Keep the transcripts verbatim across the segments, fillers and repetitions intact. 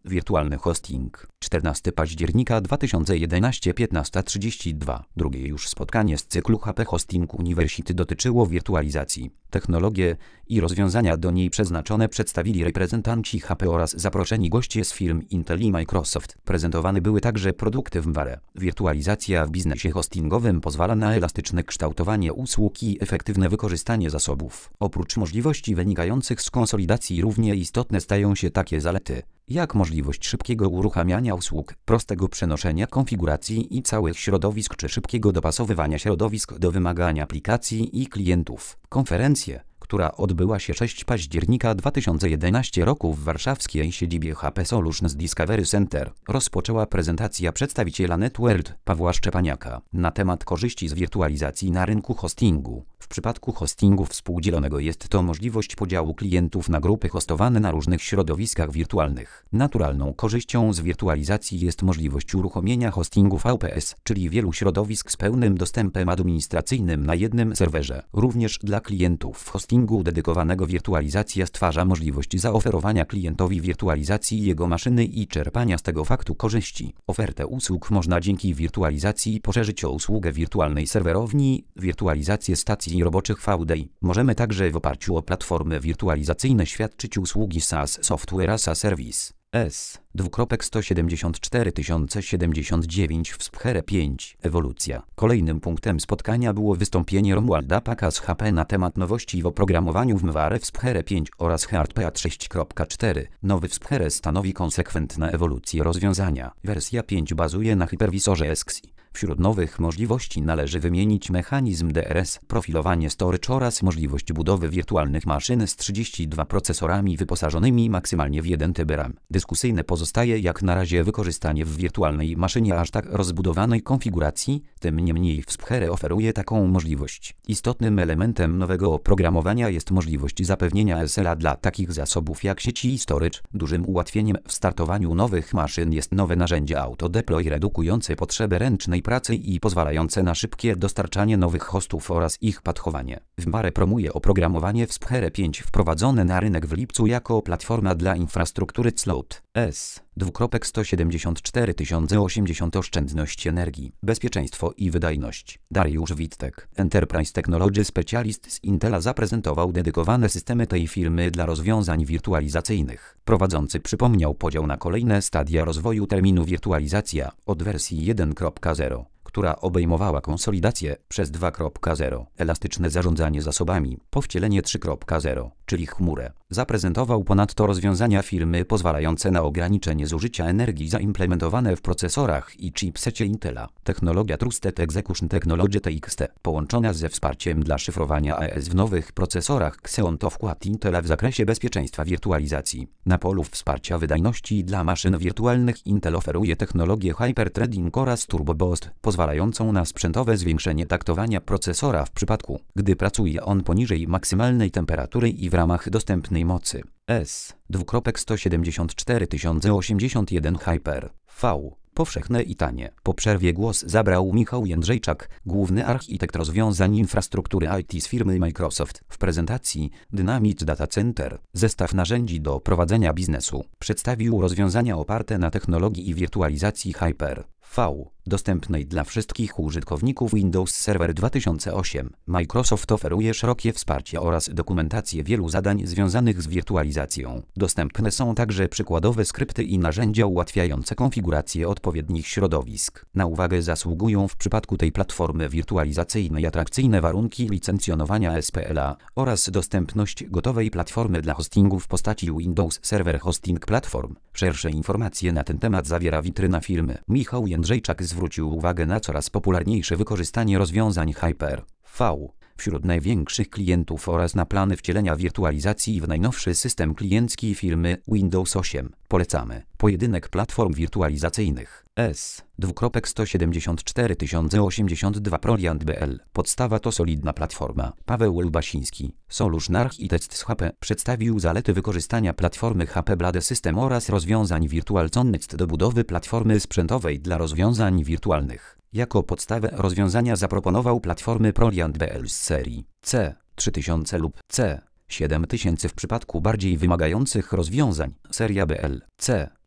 Wirtualny hosting. czternastego października dwa tysiące jedenastego, piętnasta trzydzieści dwa. Drugie już spotkanie z cyklu H P Hosting University dotyczyło wirtualizacji. Technologie i rozwiązania do niej przeznaczone przedstawili reprezentanci H P oraz zaproszeni goście z firm Intel i Microsoft. Prezentowane były także produkty w ware. Wirtualizacja w biznesie hostingowym pozwala na elastyczne kształtowanie usług i efektywne wykorzystanie zasobów. Oprócz możliwości wynikających z konsolidacji równie istotne stają się takie zalety, jak możliwość szybkiego uruchamiania usług, prostego przenoszenia konfiguracji i całych środowisk czy szybkiego dopasowywania środowisk do wymagań aplikacji i klientów. Konferencję, która odbyła się szóstego października dwa tysiące jedenastego roku w warszawskiej siedzibie H P Solutions Discovery Center, rozpoczęła prezentacja przedstawiciela NetWorld Pawła Szczepaniaka na temat korzyści z wirtualizacji na rynku hostingu. W przypadku hostingu współdzielonego jest to możliwość podziału klientów na grupy hostowane na różnych środowiskach wirtualnych. Naturalną korzyścią z wirtualizacji jest możliwość uruchomienia hostingu V P S, czyli wielu środowisk z pełnym dostępem administracyjnym na jednym serwerze. Również dla klientów hostingu dedykowanego wirtualizacja stwarza możliwość zaoferowania klientowi wirtualizacji jego maszyny i czerpania z tego faktu korzyści. Ofertę usług można dzięki wirtualizacji poszerzyć o usługę wirtualnej serwerowni, wirtualizację stacji roboczych V D I. Możemy także w oparciu o platformy wirtualizacyjne świadczyć usługi SaaS Software as a Service. S. sto siedemdziesiąt cztery tysiące siedemdziesiąt dziewięć w Sphere pięć. Ewolucja. Kolejnym punktem spotkania było wystąpienie Romualda Paka z H P na temat nowości w oprogramowaniu w Mware w Sphere pięć oraz HardPad sześć kropka cztery. Nowy Sphere stanowi konsekwentną ewolucję rozwiązania. Wersja pięć bazuje na hyperwisorze S X I. Wśród nowych możliwości należy wymienić mechanizm D R S, profilowanie storage oraz możliwość budowy wirtualnych maszyn z trzydziestu dwoma procesorami wyposażonymi maksymalnie w jeden terabajt RAM. Dyskusyjne pozostaje jak na razie wykorzystanie w wirtualnej maszynie aż tak rozbudowanej konfiguracji, tym niemniej Sphere oferuje taką możliwość. Istotnym elementem nowego oprogramowania jest możliwość zapewnienia S L A dla takich zasobów jak sieci i storage. Dużym ułatwieniem w startowaniu nowych maszyn jest nowe narzędzie AutoDeploy redukujące potrzebę ręcznej pracy i pozwalające na szybkie dostarczanie nowych hostów oraz ich patchowanie. Mware promuje oprogramowanie w Sphere pięć wprowadzone na rynek w lipcu jako platforma dla infrastruktury cloud. S. sto siedemdziesiąt cztery tysiące osiemdziesiąt Oszczędność energii, bezpieczeństwo i wydajność. Dariusz Wittek, Enterprise Technology Specialist z Intela, zaprezentował dedykowane systemy tej firmy dla rozwiązań wirtualizacyjnych. Prowadzący przypomniał podział na kolejne stadia rozwoju terminu wirtualizacja od wersji jeden kropka zero, która obejmowała konsolidację, przez dwa kropka zero, elastyczne zarządzanie zasobami, po wcielenie trzy kropka zero, czyli chmurę. Zaprezentował ponadto rozwiązania firmy pozwalające na ograniczenie zużycia energii zaimplementowane w procesorach i chipsecie Intela. Technologia Trusted Execution Technology T X T, połączona ze wsparciem dla szyfrowania A E S w nowych procesorach Xeon, to wkład Intela w zakresie bezpieczeństwa wirtualizacji. Na polu wsparcia wydajności dla maszyn wirtualnych Intel oferuje technologię Hyper-Threading oraz Turbo Boost, pozwalającą na sprzętowe zwiększenie taktowania procesora w przypadku, gdy pracuje on poniżej maksymalnej temperatury i w ramach dostępnej mocy. S. sto siedemdziesiąt cztery tysiące osiemdziesiąt jeden Hyper V. Powszechne i tanie. Po przerwie głos zabrał Michał Jędrzejczak, główny architekt rozwiązań infrastruktury I T z firmy Microsoft. W prezentacji Dynamics Data Center, zestaw narzędzi do prowadzenia biznesu, przedstawił rozwiązania oparte na technologii i wirtualizacji Hyper V, dostępnej dla wszystkich użytkowników Windows Server dwa tysiące osiem. Microsoft oferuje szerokie wsparcie oraz dokumentację wielu zadań związanych z wirtualizacją. Dostępne są także przykładowe skrypty i narzędzia ułatwiające konfigurację odpowiednich środowisk. Na uwagę zasługują w przypadku tej platformy wirtualizacyjnej atrakcyjne warunki licencjonowania S P L A oraz dostępność gotowej platformy dla hostingu w postaci Windows Server Hosting Platform. Szersze informacje na ten temat zawiera witryna firmy. Michał Jędrzejczak zwrócił uwagę na coraz popularniejsze wykorzystanie rozwiązań Hyper V wśród największych klientów oraz na plany wcielenia wirtualizacji w najnowszy system kliencki firmy Windows osiem. Polecamy pojedynek platform wirtualizacyjnych. S. sto siedemdziesiąt cztery tysiące osiemdziesiąt dwa Proliant kropka b l. Podstawa to solidna platforma. Paweł Lubasiński, Solution Architect z H P, przedstawił zalety wykorzystania platformy H P Blade System oraz rozwiązań Virtual-Connect do budowy platformy sprzętowej dla rozwiązań wirtualnych. Jako podstawę rozwiązania zaproponował platformy Proliant kropka b l z serii C trzy tysiące lub C siedem tysięcy w przypadku bardziej wymagających rozwiązań. Seria B L C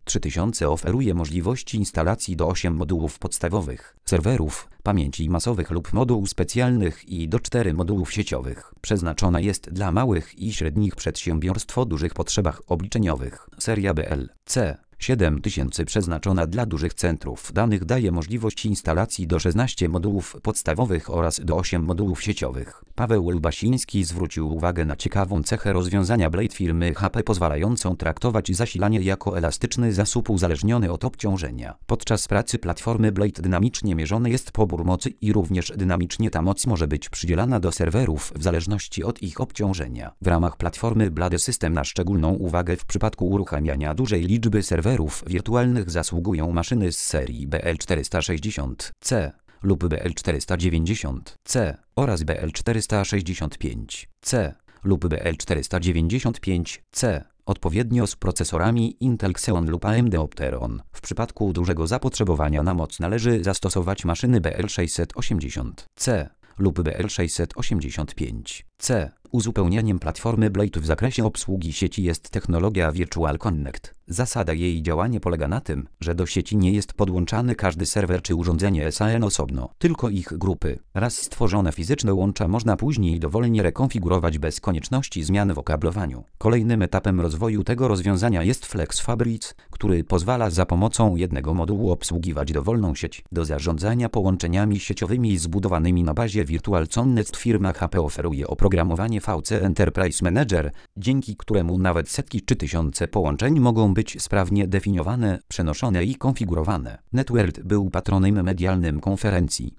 trzy tysiące oferuje możliwości instalacji do ośmiu modułów podstawowych, serwerów, pamięci masowych lub modułów specjalnych i do czterech modułów sieciowych. Przeznaczona jest dla małych i średnich przedsiębiorstw o dużych potrzebach obliczeniowych. Seria B L C siedem tysięcy przeznaczona dla dużych centrów danych daje możliwość instalacji do szesnastu modułów podstawowych oraz do ośmiu modułów sieciowych. Paweł Lubasiński zwrócił uwagę na ciekawą cechę rozwiązania Blade firmy H P pozwalającą traktować zasilanie jako elastyczny zasób uzależniony od obciążenia. Podczas pracy platformy Blade dynamicznie mierzony jest pobór mocy i również dynamicznie ta moc może być przydzielana do serwerów w zależności od ich obciążenia. W ramach platformy Blade System na szczególną uwagę w przypadku uruchamiania dużej liczby serwerów wirtualnych zasługują maszyny z serii B L czterysta sześćdziesiąt C lub B L czterysta dziewięćdziesiąt C oraz B L czterysta sześćdziesiąt pięć C lub B L czterysta dziewięćdziesiąt pięć C, odpowiednio z procesorami Intel Xeon lub A M D Opteron. W przypadku dużego zapotrzebowania na moc należy zastosować maszyny B L sześćset osiemdziesiąt C lub B L sześćset osiemdziesiąt pięć C. Uzupełnieniem platformy Blade w zakresie obsługi sieci jest technologia Virtual Connect. Zasada jej działania polega na tym, że do sieci nie jest podłączany każdy serwer czy urządzenie S A N osobno, tylko ich grupy. Raz stworzone fizyczne łącza można później dowolnie rekonfigurować bez konieczności zmian w okablowaniu. Kolejnym etapem rozwoju tego rozwiązania jest Flex Fabric, który pozwala za pomocą jednego modułu obsługiwać dowolną sieć. Do zarządzania połączeniami sieciowymi zbudowanymi na bazie Virtual Connect firma H P oferuje oprogramowanie V C Enterprise Manager, dzięki któremu nawet setki czy tysiące połączeń mogą być sprawnie definiowane, przenoszone i konfigurowane. NetWorld był patronem medialnym konferencji